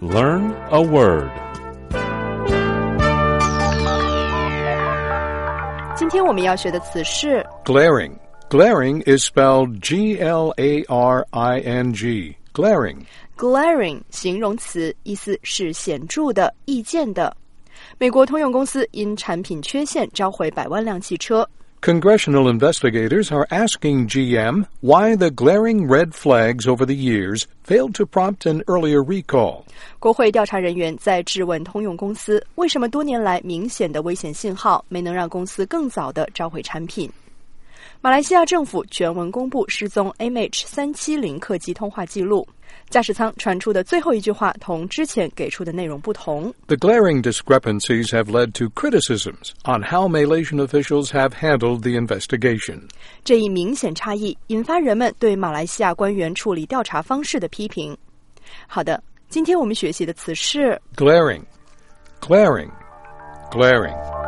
Learn a word. 今天我们要学的词是 Glaring. Glaring is spelled G-L-A-R-I-N-G. Glaring. glaring 形容词，意思是显著的、易见的。美国通用公司因产品缺陷召回100万辆汽车。 Congressional investigators are asking GM why the glaring red flags over the years failed to prompt an earlier recall. 国会调查人员在质问通用公司，为什么多年来明显的危险信号没能让公司更早地召回产品。马来西亚政府全文公布失踪 MH370 客机通话记录，驾驶舱传出的最后一句话同之前给出的内容不同。 The glaring discrepancies have led to criticisms on how Malaysian officials have handled the investigation. 这一明显差异引发人们对马来西亚官员处理调查方式的批评。好的，今天我们学习的词是 Glaring. Glaring. Glaring.